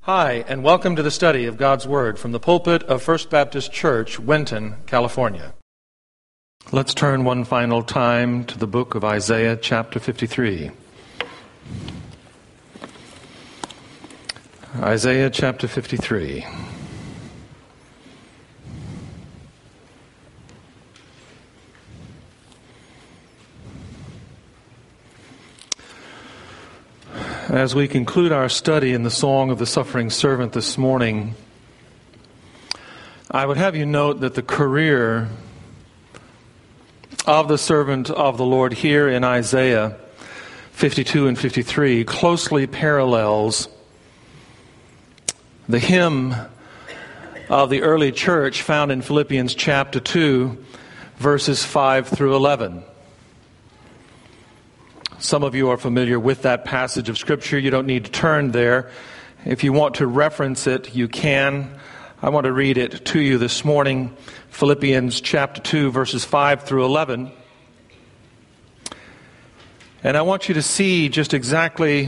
Hi, and welcome to the study of God's Word from the pulpit of First Baptist Church, Winton, California. Let's turn one final time to the book of Isaiah, chapter 53. Isaiah, chapter 53. As we conclude our study in the Song of the Suffering Servant this morning, I would have you note that the career of the servant of the Lord here in Isaiah 52 and 53 closely parallels the hymn of the early church found in Philippians chapter 2, verses 5 through 11. Some of you are familiar with that passage of Scripture. You don't need to turn there. If you want to reference it, you can. I want to read it to you this morning. Philippians chapter 2, verses 5 through 11. And I want you to see just exactly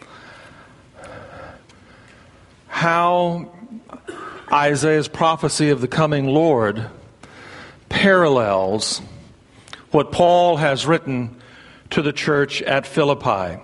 how Isaiah's prophecy of the coming Lord parallels what Paul has written to the church at Philippi.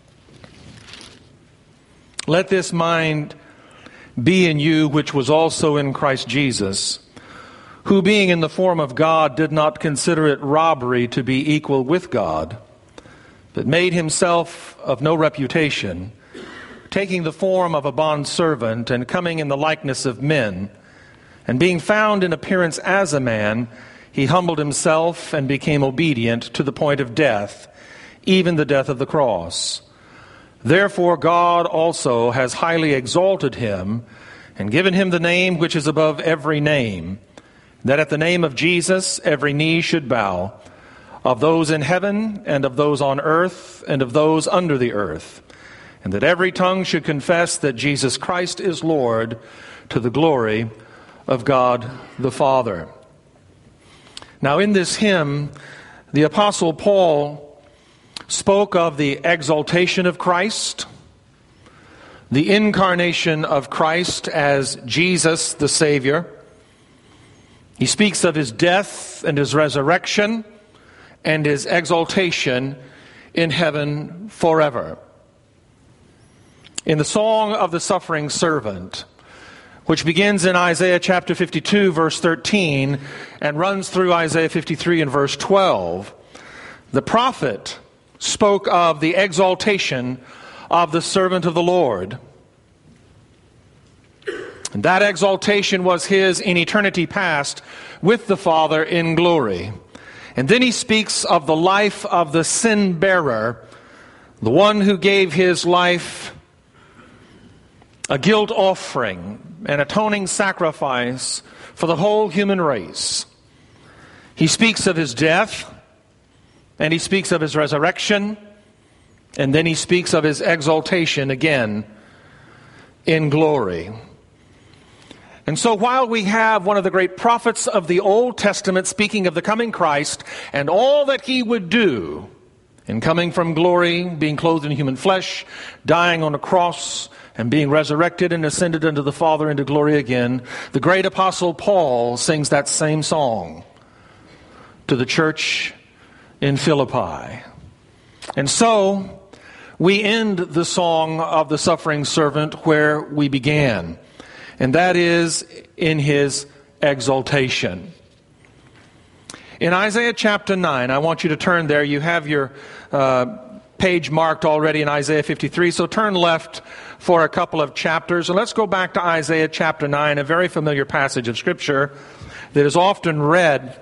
Let this mind be in you which was also in Christ Jesus, who being in the form of God did not consider it robbery to be equal with God, but made himself of no reputation, taking the form of a bondservant and coming in the likeness of men, and being found in appearance as a man, he humbled himself and became obedient to the point of death, even the death of the cross. Therefore God also has highly exalted him and given him the name which is above every name, that at the name of Jesus every knee should bow, of those in heaven and of those on earth and of those under the earth, and that every tongue should confess that Jesus Christ is Lord, to the glory of God the Father. Now in this hymn, the Apostle Paul spoke of the exaltation of Christ, the incarnation of Christ as Jesus the Savior. He speaks of his death and his resurrection and his exaltation in heaven forever. In the Song of the Suffering Servant, which begins in Isaiah chapter 52, verse 13, and runs through Isaiah 53 and verse 12, the prophet spoke of the exaltation of the servant of the Lord. And that exaltation was his in eternity past with the Father in glory. And then he speaks of the life of the sin bearer, the one who gave his life a guilt offering, an atoning sacrifice for the whole human race. He speaks of his death, and he speaks of his resurrection, and then he speaks of his exaltation again in glory. And so while we have one of the great prophets of the Old Testament speaking of the coming Christ and all that he would do in coming from glory, being clothed in human flesh, dying on a cross, and being resurrected and ascended unto the Father into glory again, the great apostle Paul sings that same song to the church in Philippi. And so we end the Song of the Suffering Servant where we began, and that is in his exaltation. In Isaiah chapter 9, I want you to turn there. You have your page marked already in Isaiah 53, so turn left for a couple of chapters. And let's go back to Isaiah chapter 9, a very familiar passage of Scripture that is often read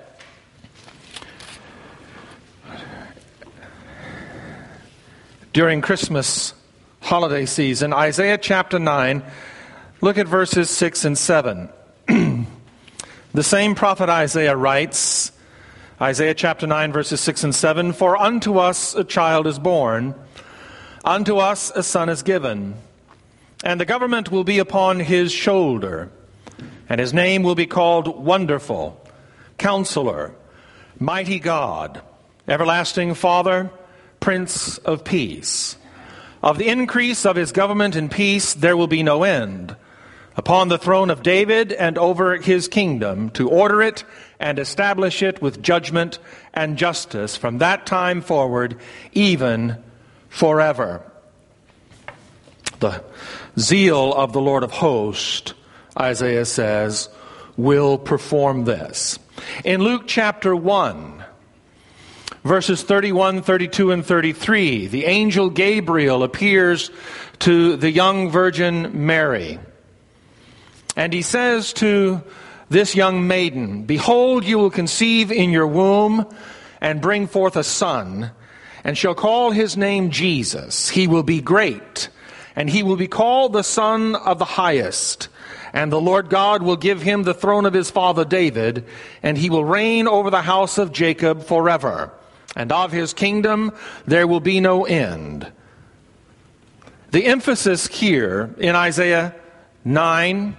during Christmas holiday season. Isaiah chapter 9, look at verses 6 and 7. The same prophet Isaiah writes, Isaiah chapter 9, verses 6 and 7, "For unto us a child is born, unto us a son is given, and the government will be upon his shoulder, and his name will be called Wonderful, Counselor, Mighty God, Everlasting Father, Prince of Peace. Of the increase of his government and peace there will be no end, upon the throne of David and over his kingdom, to order it and establish it with judgment and justice from that time forward, even forever. The zeal of the Lord of hosts, Isaiah says, will perform this. In Luke chapter 1, verses 31, 32, and 33, the angel Gabriel appears to the young virgin Mary. And he says to this young maiden, "Behold, you will conceive in your womb and bring forth a son, and shall call his name Jesus. He will be great, and he will be called the Son of the Highest. And the Lord God will give him the throne of his father David, and he will reign over the house of Jacob forever. And of his kingdom there will be no end." The emphasis here in Isaiah 9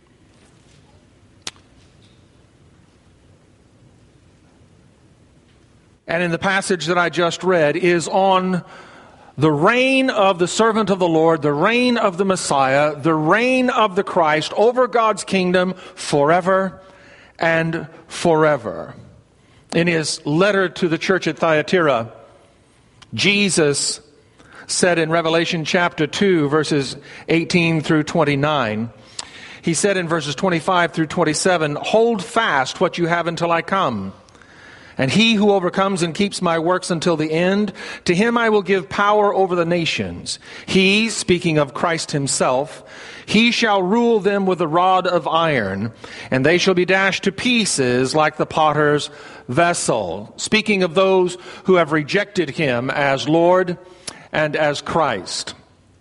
and in the passage that I just read is on the reign of the servant of the Lord, the reign of the Messiah, the reign of the Christ over God's kingdom forever and forever. In his letter to the church at Thyatira, Jesus said in Revelation chapter 2, verses 18 through 29, he said in verses 25 through 27, "Hold fast what you have until I come. And he who overcomes and keeps my works until the end, to him I will give power over the nations. He," speaking of Christ himself, "he shall rule them with a rod of iron, and they shall be dashed to pieces like the potter's vessel." Speaking of those who have rejected him as Lord and as Christ.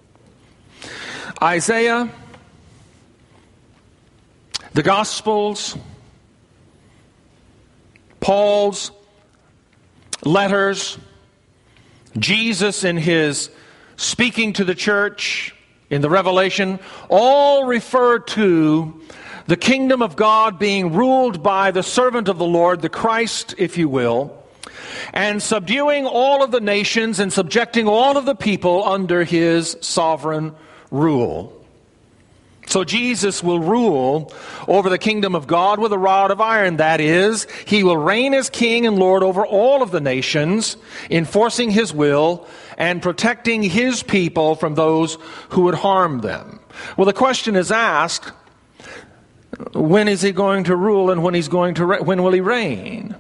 Isaiah, the Gospels, Paul's letters, Jesus in his speaking to the church in the Revelation, all refer to the kingdom of God being ruled by the servant of the Lord, the Christ, if you will, and subduing all of the nations and subjecting all of the people under his sovereign rule. So Jesus will rule over the kingdom of God with a rod of iron. That is, he will reign as king and Lord over all of the nations, enforcing his will and protecting his people from those who would harm them. Well, the question is asked, when is he going to rule and when will he reign?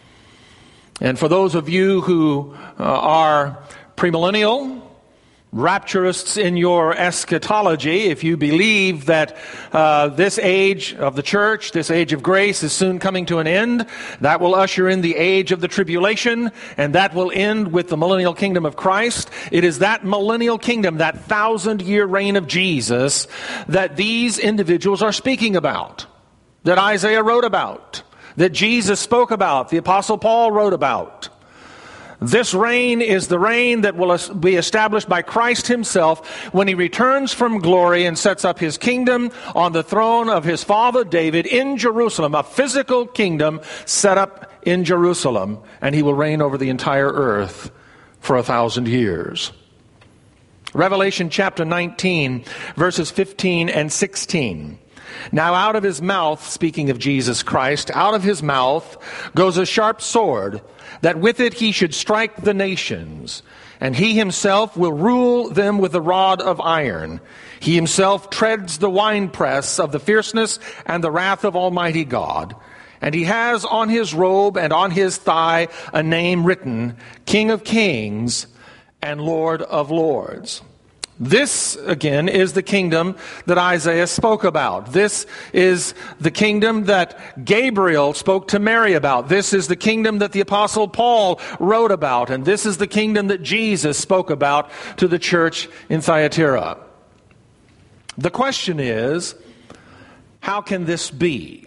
And for those of you who are premillennial, rapturists in your eschatology, if you believe that this age of the church, this age of grace is soon coming to an end, that will usher in the age of the tribulation, and that will end with the millennial kingdom of Christ. It is that millennial kingdom, that 1,000-year reign of Jesus, that these individuals are speaking about, that Isaiah wrote about, that Jesus spoke about, the Apostle Paul wrote about. This reign is the reign that will be established by Christ himself when he returns from glory and sets up his kingdom on the throne of his father David in Jerusalem, a physical kingdom set up in Jerusalem, and he will reign over the entire earth for 1,000 years. Revelation chapter 19, verses 15 and 16. "Now out of his mouth," speaking of Jesus Christ, "out of his mouth goes a sharp sword, that with it he should strike the nations, and he himself will rule them with a rod of iron. He himself treads the winepress of the fierceness and the wrath of Almighty God. And he has on his robe and on his thigh a name written, King of Kings and Lord of Lords." This, again, is the kingdom that Isaiah spoke about. This is the kingdom that Gabriel spoke to Mary about. This is the kingdom that the Apostle Paul wrote about. And this is the kingdom that Jesus spoke about to the church in Thyatira. The question is, how can this be?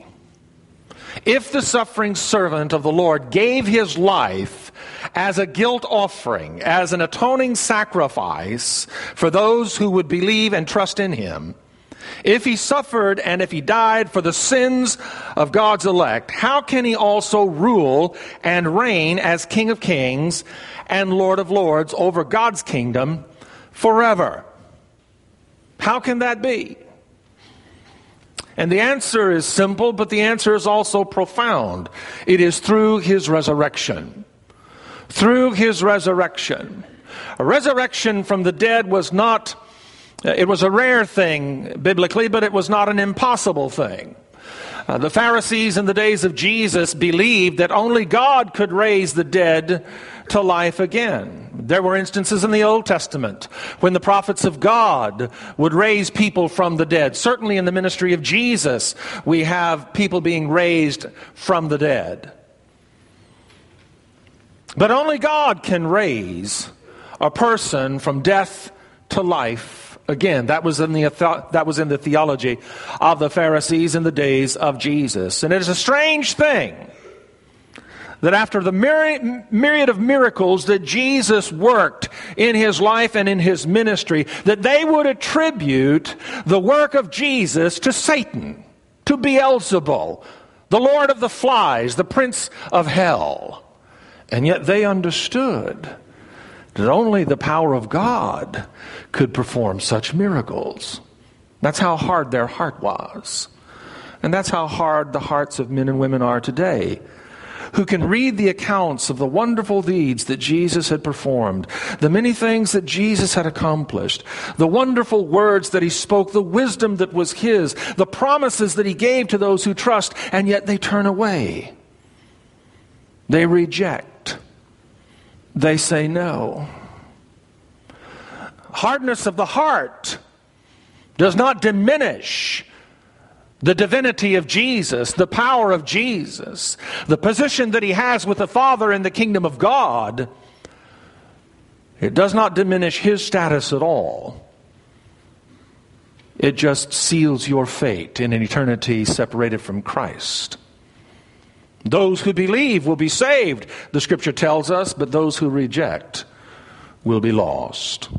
If the suffering servant of the Lord gave his life as a guilt offering, as an atoning sacrifice for those who would believe and trust in him, if he suffered and if he died for the sins of God's elect, how can he also rule and reign as King of Kings and Lord of Lords over God's kingdom forever. How can that be? And the answer is simple, but the answer is also profound. It is through his resurrection. Through his resurrection. A resurrection from the dead was not, it was a rare thing biblically, but it was not an impossible thing. The Pharisees in the days of Jesus believed that only God could raise the dead to life again. There were instances in the Old Testament when the prophets of God would raise people from the dead. Certainly in the ministry of Jesus, we have people being raised from the dead. But only God can raise a person from death to life again. That was in the theology of the Pharisees in the days of Jesus. And it is a strange thing that after the myriad of miracles that Jesus worked in his life and in his ministry, that they would attribute the work of Jesus to Satan, to Beelzebul, the Lord of the Flies, the Prince of Hell. And yet they understood that only the power of God could perform such miracles. That's how hard their heart was. And that's how hard the hearts of men and women are today, who can read the accounts of the wonderful deeds that Jesus had performed, the many things that Jesus had accomplished, the wonderful words that he spoke, the wisdom that was his, the promises that he gave to those who trust, and yet they turn away. They reject. They say no. Hardness of the heart does not diminish the divinity of Jesus, the power of Jesus, the position that he has with the Father in the kingdom of God. It does not diminish his status at all. It just seals your fate in an eternity separated from Christ. Those who believe will be saved, the Scripture tells us, but those who reject will be lost.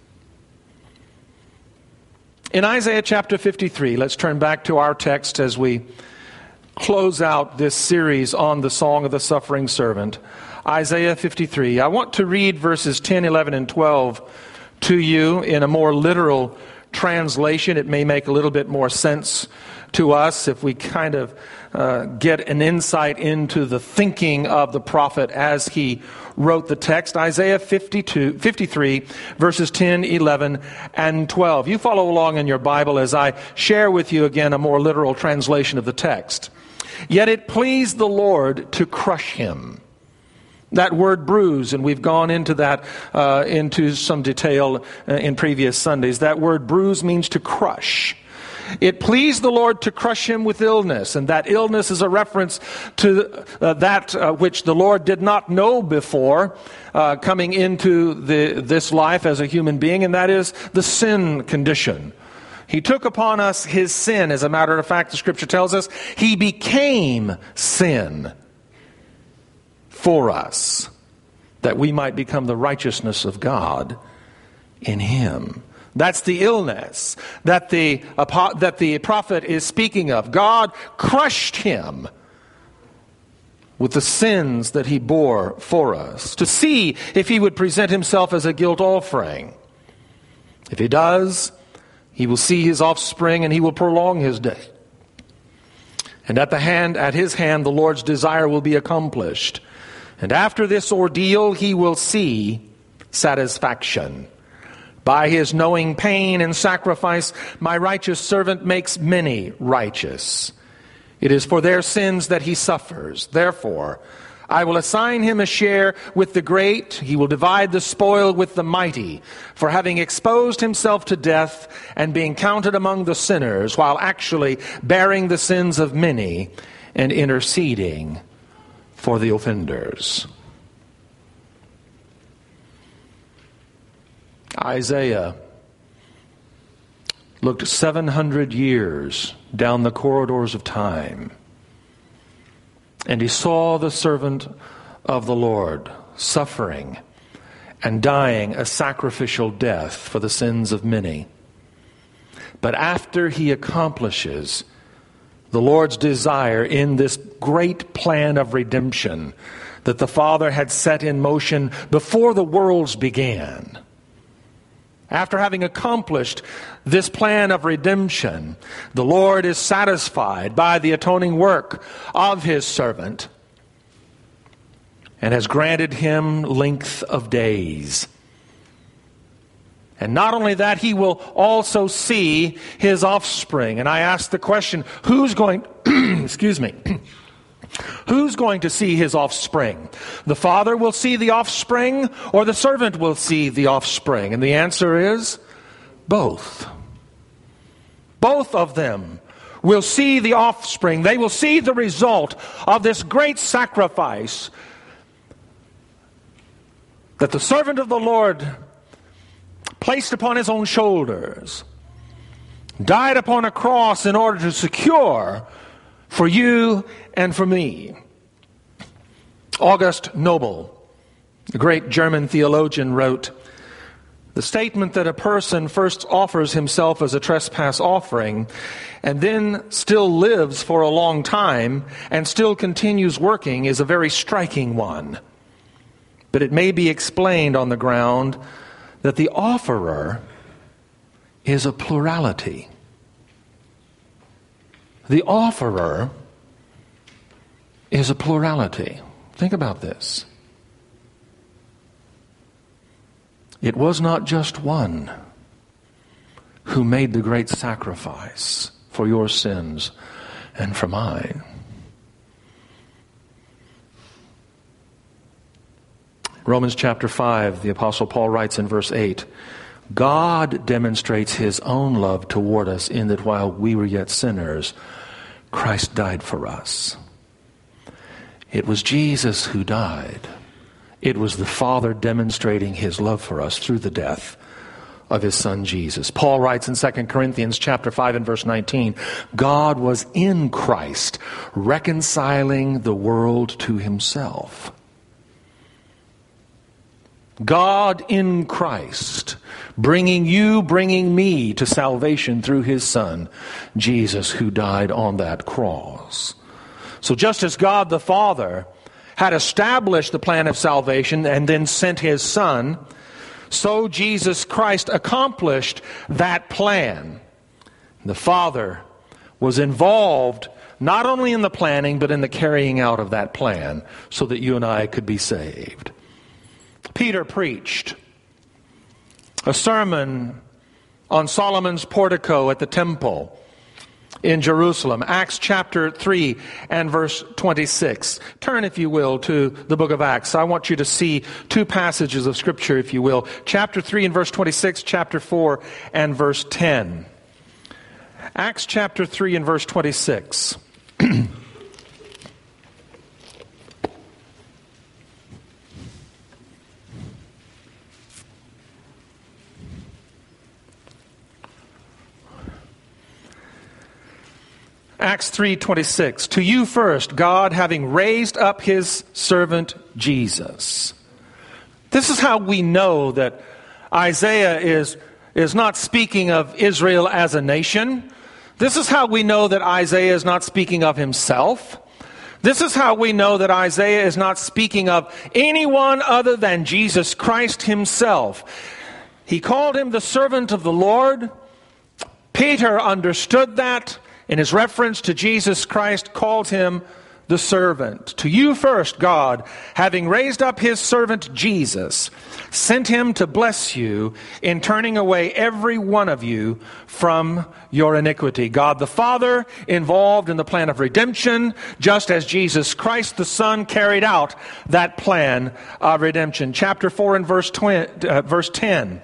In Isaiah chapter 53, let's turn back to our text as we close out this series on the Song of the Suffering Servant. Isaiah 53. I want to read verses 10, 11, and 12 to you in a more literal translation. It may make a little bit more sense to us if we kind of get an insight into the thinking of the prophet as he wrote the text. Isaiah 53, verses 10, 11, and 12. You follow along in your Bible as I share with you again a more literal translation of the text. Yet it pleased the Lord to crush him. That word bruise, and we've gone into that into some detail in previous Sundays. That word bruise means to crush. It pleased the Lord to crush him with illness, and that illness is a reference to that which the Lord did not know before coming into this life as a human being, and that is the sin condition. He took upon us his sin. As a matter of fact, the Scripture tells us he became sin for us, that we might become the righteousness of God in him. That's the illness that the prophet is speaking of. God crushed him with the sins that he bore for us, to see if he would present himself as a guilt offering. If he does, he will see his offspring and he will prolong his day. And at his hand the Lord's desire will be accomplished. And after this ordeal he will see satisfaction. By his knowing pain and sacrifice, my righteous servant makes many righteous. It is for their sins that he suffers. Therefore, I will assign him a share with the great. He will divide the spoil with the mighty, for having exposed himself to death and being counted among the sinners, while actually bearing the sins of many and interceding for the offenders. Isaiah looked 700 years down the corridors of time, and he saw the servant of the Lord suffering and dying a sacrificial death for the sins of many. But after he accomplishes the Lord's desire in this great plan of redemption that the Father had set in motion before the worlds began, After having accomplished this plan of redemption, the Lord is satisfied by the atoning work of His servant and has granted him length of days. And not only that, He will also see his offspring. And I ask the question, who's going excuse me, who's going to see his offspring? The father will see the offspring, or the servant will see the offspring? And the answer is both. Both of them will see the offspring. They will see the result of this great sacrifice that the servant of the Lord placed upon his own shoulders, died upon a cross in order to secure for you and for me. August Nobel, the great German theologian, wrote, "The statement that a person first offers himself as a trespass offering and then still lives for a long time and still continues working is a very striking one. But it may be explained on the ground that the offerer is a plurality." The offerer is a plurality. Think about this. It was not just one who made the great sacrifice for your sins and for mine. Romans chapter 5, the Apostle Paul writes in verse 8, "God demonstrates His own love toward us in that while we were yet sinners, Christ died for us." It was Jesus who died. It was the Father demonstrating His love for us through the death of His Son Jesus. Paul writes in 2 Corinthians chapter 5 and verse 19, "God was in Christ, reconciling the world to Himself." God in Christ, bringing me to salvation through His Son, Jesus, who died on that cross. So just as God the Father had established the plan of salvation and then sent His Son, so Jesus Christ accomplished that plan. The Father was involved not only in the planning, but in the carrying out of that plan so that you and I could be saved. Peter preached a sermon on Solomon's portico at the temple in Jerusalem. Acts chapter 3 and verse 26. Turn, if you will, to the book of Acts. I want you to see two passages of Scripture, if you will. Chapter 3 and verse 26, chapter 4 and verse 10. Acts chapter 3 and verse 26. Acts 3:26. "To you first, God, having raised up His servant Jesus." This is how we know that Isaiah is not speaking of Israel as a nation. This is how we know that Isaiah is not speaking of himself. This is how we know that Isaiah is not speaking of anyone other than Jesus Christ Himself. He called Him the servant of the Lord. Peter understood that. In his reference to Jesus Christ, called Him the servant. "To you first, God, having raised up His servant Jesus, sent Him to bless you in turning away every one of you from your iniquity." God the Father involved in the plan of redemption, just as Jesus Christ the Son carried out that plan of redemption. Chapter 4 and verse 10.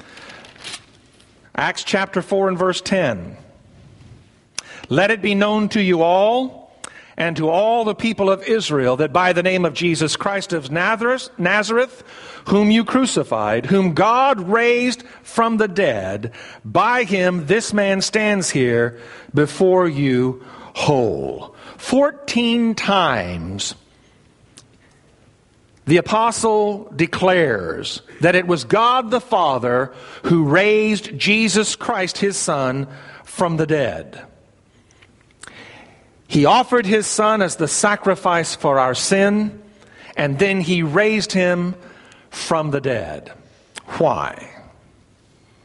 Acts chapter 4 and verse 10. "Let it be known to you all and to all the people of Israel that by the name of Jesus Christ of Nazareth, whom you crucified, whom God raised from the dead, by Him this man stands here before you whole." 14 times the apostle declares that it was God the Father who raised Jesus Christ, His Son, from the dead. He offered His Son as the sacrifice for our sin, and then He raised Him from the dead. Why?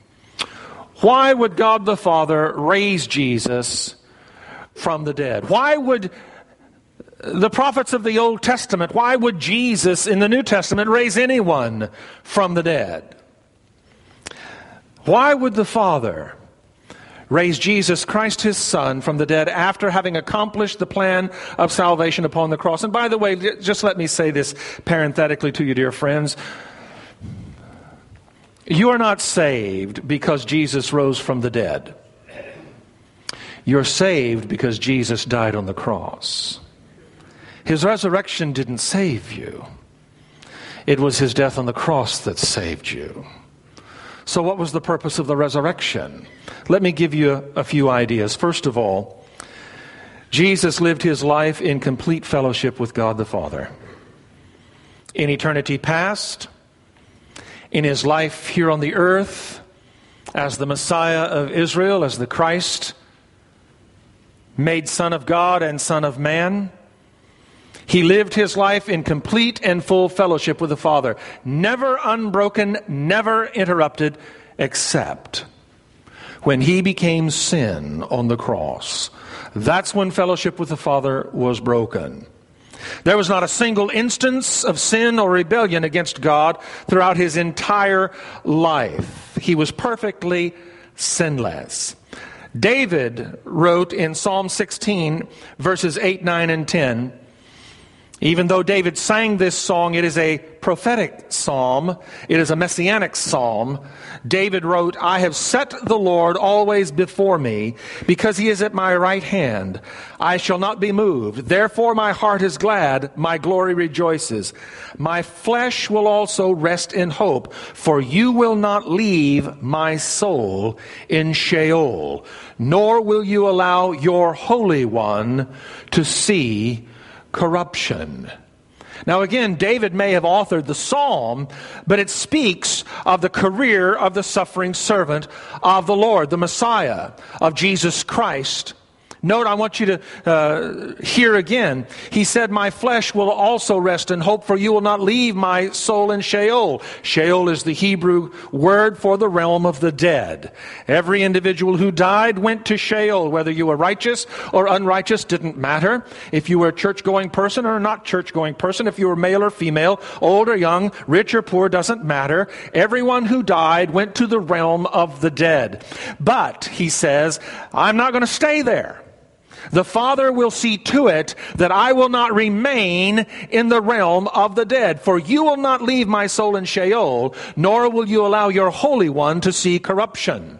Why would God the Father raise Jesus from the dead? Why would the prophets of the Old Testament, why would Jesus in the New Testament raise anyone from the dead? Why would the Father raise Jesus Christ, his Son, from the dead after having accomplished the plan of salvation upon the cross? And by the way, just let me say this parenthetically to you, dear friends. You are not saved because Jesus rose from the dead. You're saved because Jesus died on the cross. His resurrection didn't save you. It was his death on the cross that saved you. So what was the purpose of the resurrection? Let me give you a few ideas. First of all, Jesus lived his life in complete fellowship with God the Father. In eternity past, in his life here on the earth, as the Messiah of Israel, as the Christ, made Son of God and Son of Man, he lived his life in complete and full fellowship with the Father, never unbroken, never interrupted, except when he became sin on the cross. That's when fellowship with the Father was broken. There was not a single instance of sin or rebellion against God throughout his entire life. He was perfectly sinless. David wrote in Psalm 16, verses 8, 9, and 10, even though David sang this song, it is a prophetic psalm. It is a messianic psalm. David wrote, I have set the Lord always before me, because he is at my right hand. I shall not be moved. Therefore my heart is glad, my glory rejoices. My flesh will also rest in hope, for you will not leave my soul in Sheol, nor will you allow your Holy One to see corruption. Now again, David may have authored the psalm, but it speaks of the career of the suffering servant of the Lord, the Messiah, of Jesus Christ. Note, I want you to hear again. He said, my flesh will also rest in hope, for you will not leave my soul in Sheol. Sheol is the Hebrew word for the realm of the dead. Every individual who died went to Sheol. Whether you were righteous or unrighteous didn't matter. If you were a church-going person or not church-going person, if you were male or female, old or young, rich or poor, doesn't matter. Everyone who died went to the realm of the dead. But, he says, I'm not going to stay there. The Father will see to it that I will not remain in the realm of the dead. For you will not leave my soul in Sheol, nor will you allow your Holy One to see corruption.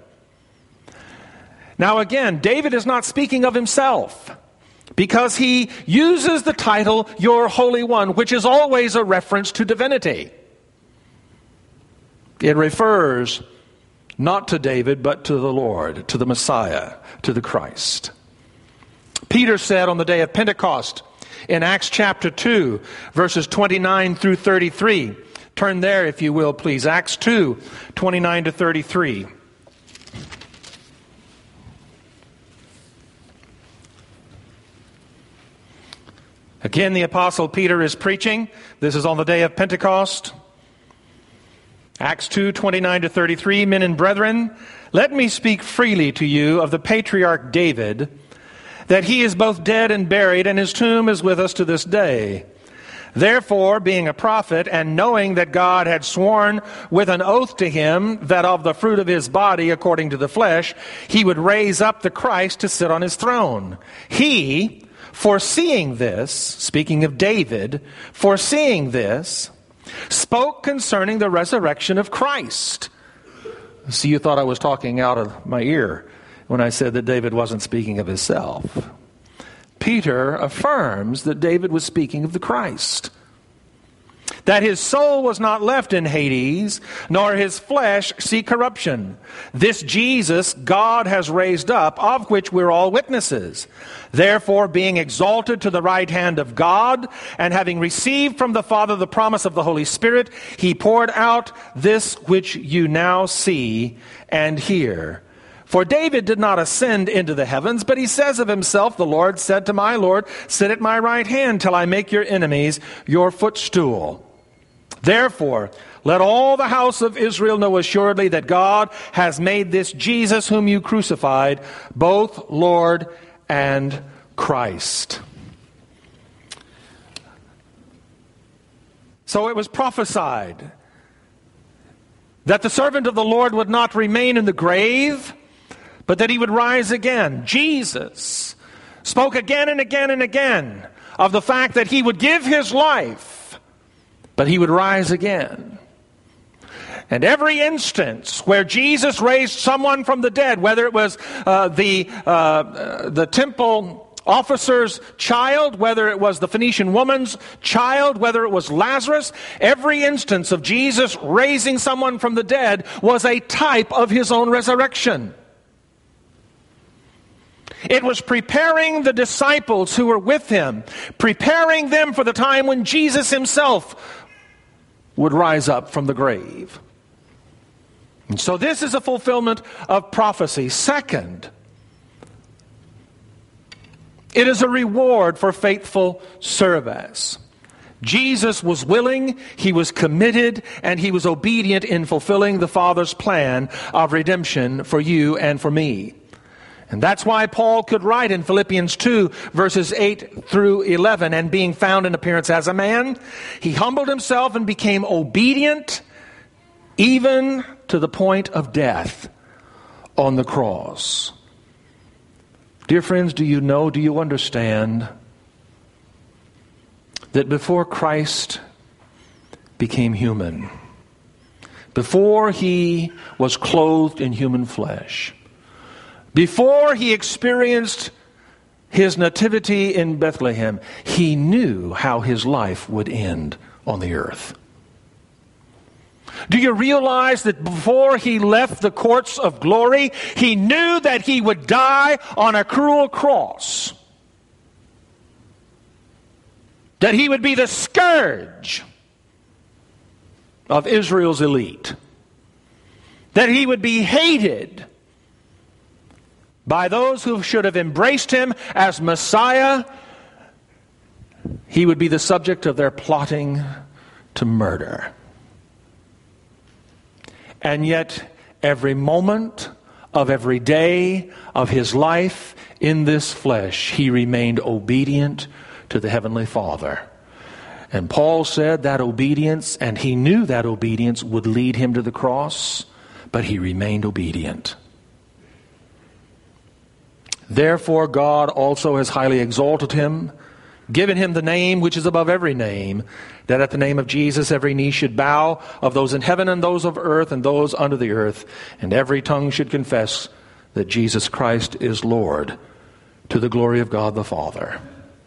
Now again, David is not speaking of himself, because he uses the title, your Holy One, which is always a reference to divinity. It refers not to David, but to the Lord, to the Messiah, to the Christ. Peter said on the day of Pentecost in Acts chapter 2, verses 29 through 33. Turn there, if you will, please. Acts 2, 29 to 33. Again, the Apostle Peter is preaching. This is on the day of Pentecost. Acts 2, 29 to 33. Men and brethren, let me speak freely to you of the patriarch David, that he is both dead and buried, and his tomb is with us to this day. Therefore, being a prophet, and knowing that God had sworn with an oath to him that of the fruit of his body, according to the flesh, he would raise up the Christ to sit on his throne. He, foreseeing this, speaking of David, foreseeing this, spoke concerning the resurrection of Christ. See, you thought I was talking out of my ear when I said that David wasn't speaking of himself. Peter affirms that David was speaking of the Christ. That his soul was not left in Hades, nor his flesh see corruption. This Jesus God has raised up, of which we're all witnesses. Therefore, being exalted to the right hand of God, and having received from the Father the promise of the Holy Spirit, he poured out this which you now see and hear. For David did not ascend into the heavens, but he says of himself, the Lord said to my Lord, sit at my right hand till I make your enemies your footstool. Therefore, Let all the house of Israel know assuredly that God has made this Jesus whom you crucified, both Lord and Christ. So it was prophesied that the servant of the Lord would not remain in the grave, but that he would rise again. Jesus spoke again and again and again of the fact that he would give his life, but he would rise again. And every instance where Jesus raised someone from the dead, whether it was the temple officer's child, whether it was the Phoenician woman's child, whether it was Lazarus, every instance of Jesus raising someone from the dead was a type of his own resurrection. It was preparing the disciples who were with him, preparing them for the time when Jesus himself would rise up from the grave. And so this is a fulfillment of prophecy. Second, it is a reward for faithful service. Jesus was willing, he was committed, and he was obedient in fulfilling the Father's plan of redemption for you and for me. And that's why Paul could write in Philippians 2, verses 8 through 11, and being found in appearance as a man, he humbled himself and became obedient even to the point of death on the cross. Dear friends, do you understand that before Christ became human, before he was clothed in human flesh, before he experienced his nativity in Bethlehem, he knew how his life would end on the earth? Do you realize that before he left the courts of glory, he knew that he would die on a cruel cross? That he would be the scourge of Israel's elite? That he would be hated by those who should have embraced him as Messiah? He would be the subject of their plotting to murder. And yet, every moment of every day of his life in this flesh, he remained obedient to the Heavenly Father. And Paul said that obedience, and he knew that obedience would lead him to the cross, but he remained obedient. Therefore, God also has highly exalted him, given him the name which is above every name, that at the name of Jesus every knee should bow, of those in heaven and those of earth and those under the earth, and every tongue should confess that Jesus Christ is Lord, to the glory of God the Father.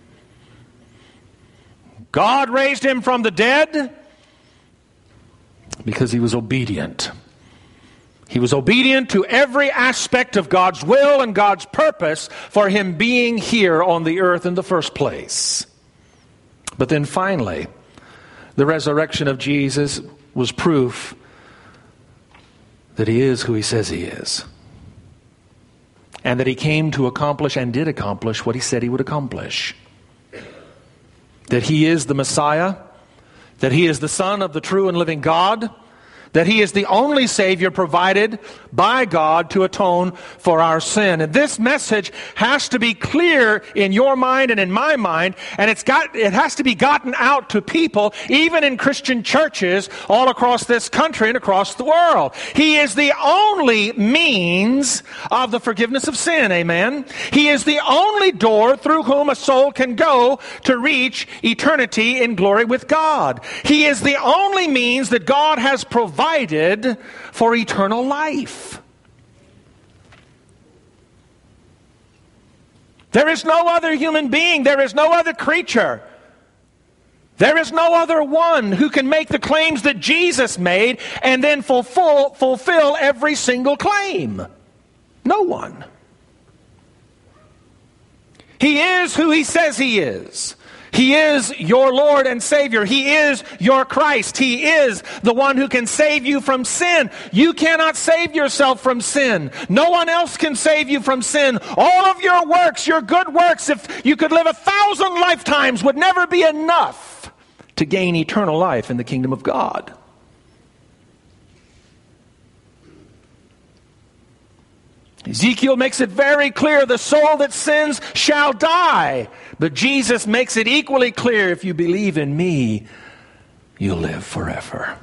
God raised him from the dead because he was obedient. He was obedient to every aspect of God's will and God's purpose for him being here on the earth in the first place. But then finally, the resurrection of Jesus was proof that he is who he says he is. And that he came to accomplish and did accomplish what he said he would accomplish. That he is the Messiah, that he is the Son of the true and living God, that he is the only Savior provided by God to atone for our sin. And this message has to be clear in your mind and in my mind, and it has to be gotten out to people, even in Christian churches all across this country and across the world. He is the only means of the forgiveness of sin, amen? He is the only door through whom a soul can go to reach eternity in glory with God. He is the only means that God has provided for eternal life. There is no other human being, there is no other creature, there is no other one who can make the claims that Jesus made and then fulfill every single claim. No one. He is who he says he is. He is your Lord and Savior. He is your Christ. He is the one who can save you from sin. You cannot save yourself from sin. No one else can save you from sin. All of your works, your good works, if you could live 1,000 lifetimes, would never be enough to gain eternal life in the kingdom of God. Ezekiel makes it very clear, the soul that sins shall die. But Jesus makes it equally clear, if you believe in me, you'll live forever.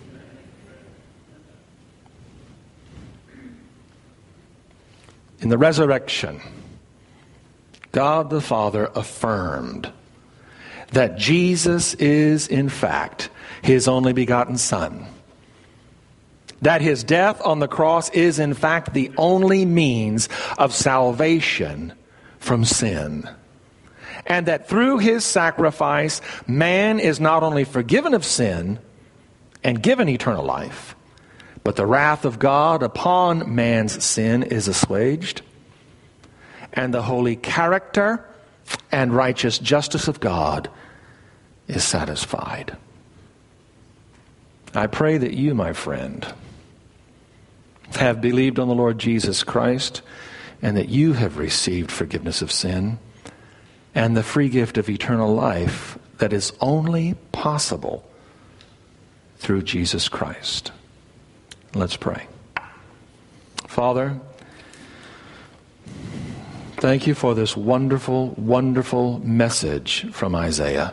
In the resurrection, God the Father affirmed that Jesus is, in fact, his only begotten Son. That his death on the cross is, in fact, the only means of salvation from sin. And that through his sacrifice, man is not only forgiven of sin and given eternal life, but the wrath of God upon man's sin is assuaged, and the holy character and righteous justice of God is satisfied. I pray that you, my friend, have believed on the Lord Jesus Christ, and that you have received forgiveness of sin and the free gift of eternal life that is only possible through Jesus Christ. Let's pray. Father, thank you for this wonderful, wonderful message from Isaiah.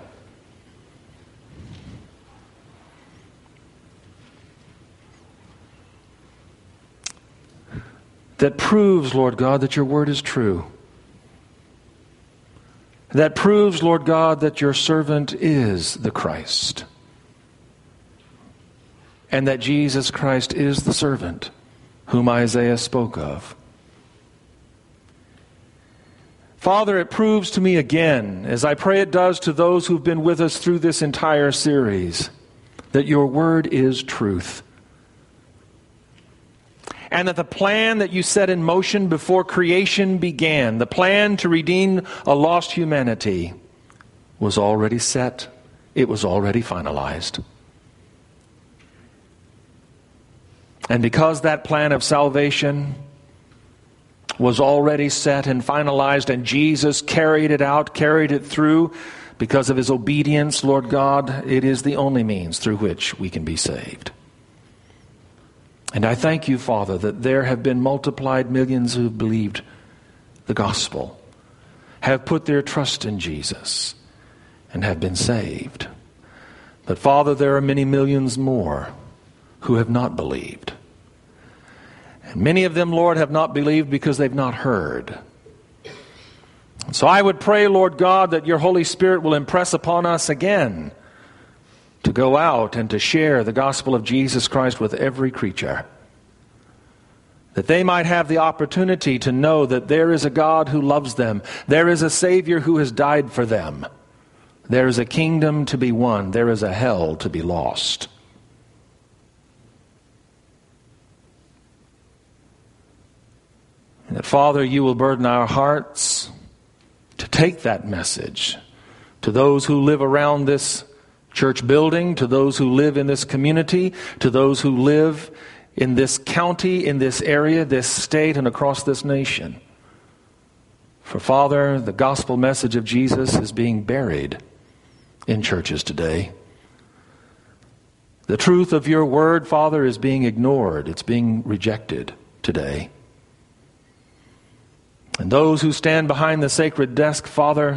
That proves, Lord God, that your word is true. That proves, Lord God, that your servant is the Christ. And that Jesus Christ is the servant whom Isaiah spoke of. Father, it proves to me again, as I pray it does to those who've been with us through this entire series, that your word is truth. And that the plan that you set in motion before creation began, the plan to redeem a lost humanity, was already set. It was already finalized. And because that plan of salvation was already set and finalized, and Jesus carried it out, carried it through, because of his obedience, Lord God, it is the only means through which we can be saved. And I thank you, Father, that there have been multiplied millions who have believed the gospel, have put their trust in Jesus, and have been saved. But Father, there are many millions more who have not believed. And many of them, Lord, have not believed because they've not heard. So I would pray, Lord God, that your Holy Spirit will impress upon us again to go out and to share the gospel of Jesus Christ with every creature, that they might have the opportunity to know that there is a God who loves them, there is a Savior who has died for them, there is a kingdom to be won, there is a hell to be lost. And that, Father, you will burden our hearts to take that message to those who live around this church building, to those who live in this community, to those who live in this county, in this area, this state, and across this nation. For Father, the gospel message of Jesus is being buried in churches today. The truth of your word, Father, is being ignored. It's being rejected today. And those who stand behind the sacred desk, Father,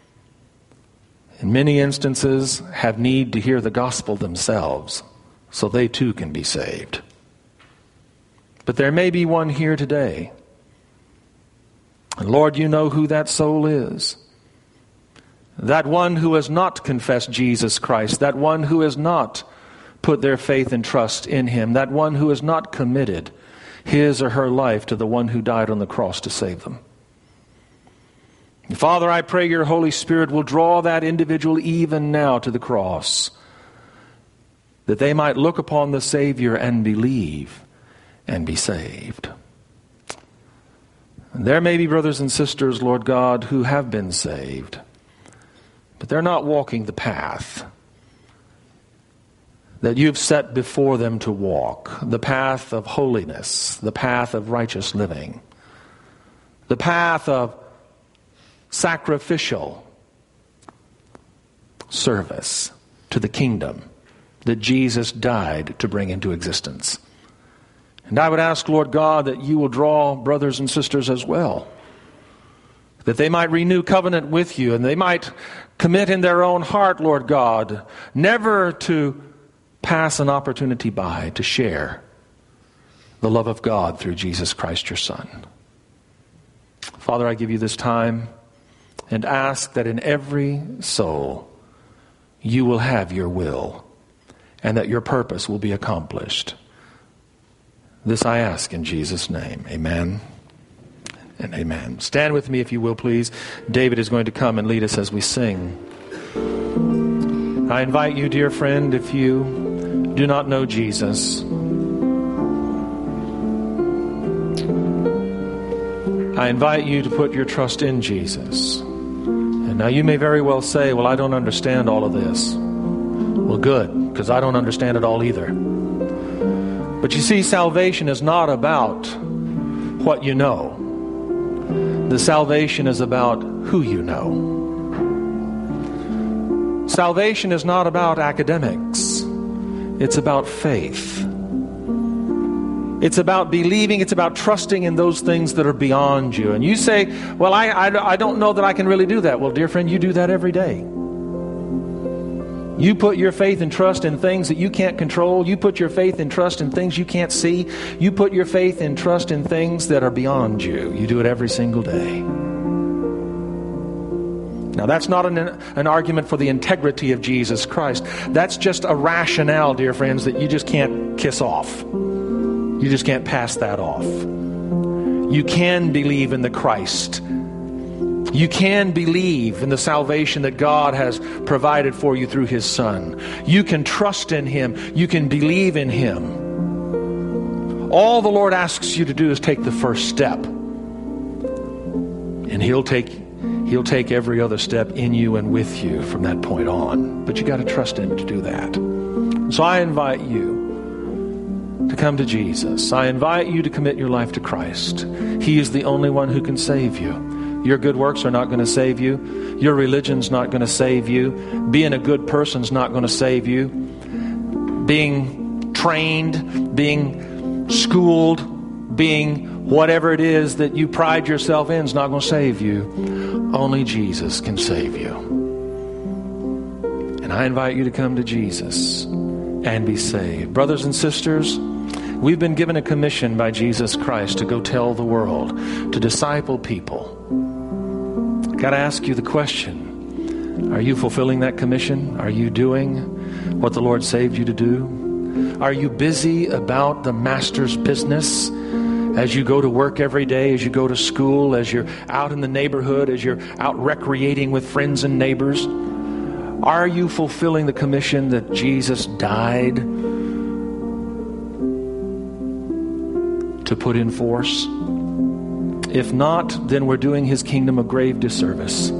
in many instances, have need to hear the gospel themselves, so they too can be saved. But there may be one here today. And Lord, you know who that soul is. That one who has not confessed Jesus Christ, that one who has not put their faith and trust in him, that one who has not committed his or her life to the one who died on the cross to save them. Father, I pray your Holy Spirit will draw that individual even now to the cross, that they might look upon the Savior and believe and be saved. And there may be brothers and sisters, Lord God, who have been saved, but they're not walking the path that you've set before them to walk, the path of holiness, the path of righteous living, the path of sacrificial service to the kingdom that Jesus died to bring into existence. And I would ask, Lord God, that you will draw brothers and sisters as well, that they might renew covenant with you, and they might commit in their own heart, Lord God, never to pass an opportunity by to share the love of God through Jesus Christ, your Son. Father, I give you this time and ask that in every soul you will have your will and that your purpose will be accomplished. This I ask in Jesus' name. Amen and amen. Stand with me if you will, please. David is going to come and lead us as we sing. I invite you, dear friend, if you do not know Jesus, I invite you to put your trust in Jesus. And now you may very well say, well, I don't understand all of this. Well, good, because I don't understand it all either. But you see, salvation is not about what you know. The salvation is about who you know. Salvation is not about academics. It's about faith. It's about believing. It's about trusting in those things that are beyond you. And you say, well, I don't know that I can really do that. Well, dear friend, you do that every day. You put your faith and trust in things that you can't control. You put your faith and trust in things you can't see. You put your faith and trust in things that are beyond you. You do it every single day. Now, that's not an argument for the integrity of Jesus Christ. That's just a rationale, dear friends, that you just can't kiss off. You just can't pass that off. You can believe in the Christ. You can believe in the salvation that God has provided for you through His Son. You can trust in Him. You can believe in Him. All the Lord asks you to do is take the first step. And He'll take every other step in you and with you from that point on. But you got to trust Him to do that. So I invite you to come to Jesus. I invite you to commit your life to Christ. He is the only one who can save you. Your good works are not going to save you. Your religion's not going to save you. Being a good person's not going to save you. Being trained, being schooled, being whatever it is that you pride yourself in is not going to save you. Only Jesus can save you. And I invite you to come to Jesus and be saved. Brothers and sisters, we've been given a commission by Jesus Christ to go tell the world, to disciple people. Got to ask you the question, are you fulfilling that commission? Are you doing what the Lord saved you to do? Are you busy about the Master's business as you go to work every day, as you go to school, as you're out in the neighborhood, as you're out recreating with friends and neighbors? Are you fulfilling the commission that Jesus died to put in force? If not, then we're doing His kingdom a grave disservice.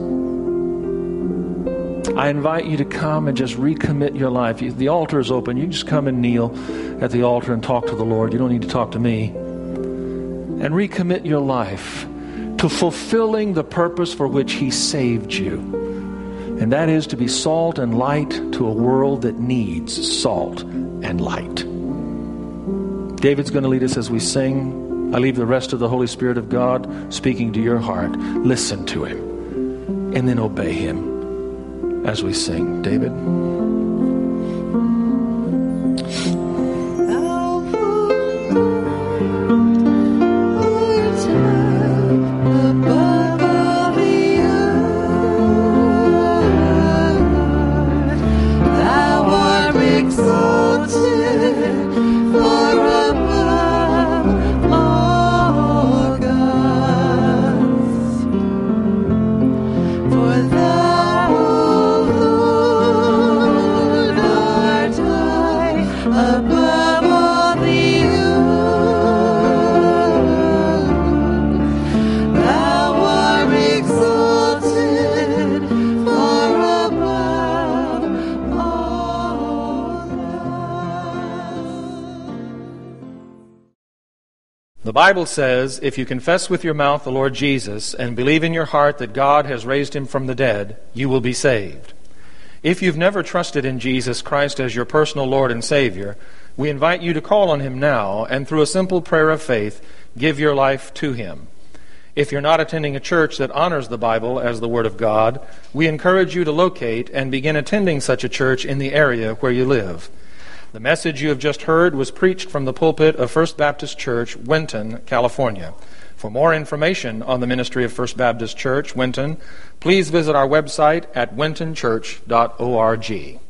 I invite you to come and just recommit your life. The altar is open. You just come and kneel at the altar and talk to the Lord. You don't need to talk to me. And recommit your life to fulfilling the purpose for which He saved you. And that is to be salt and light to a world that needs salt and light. David's going to lead us as we sing. I leave the rest of the Holy Spirit of God speaking to your heart. Listen to Him and then obey Him as we sing. David. The Bible says, if you confess with your mouth the Lord Jesus and believe in your heart that God has raised Him from the dead, you will be saved. If you've never trusted in Jesus Christ as your personal Lord and Savior, We invite you to call on him now and through a simple prayer of faith, give your life to him. If you're not attending a church that honors the Bible as the Word of God, we encourage you to locate and begin attending such a church in the area where you live. The message you have just heard was preached from the pulpit of First Baptist Church, Winton, California. For more information on the ministry of First Baptist Church, Winton, please visit our website at wintonchurch.org.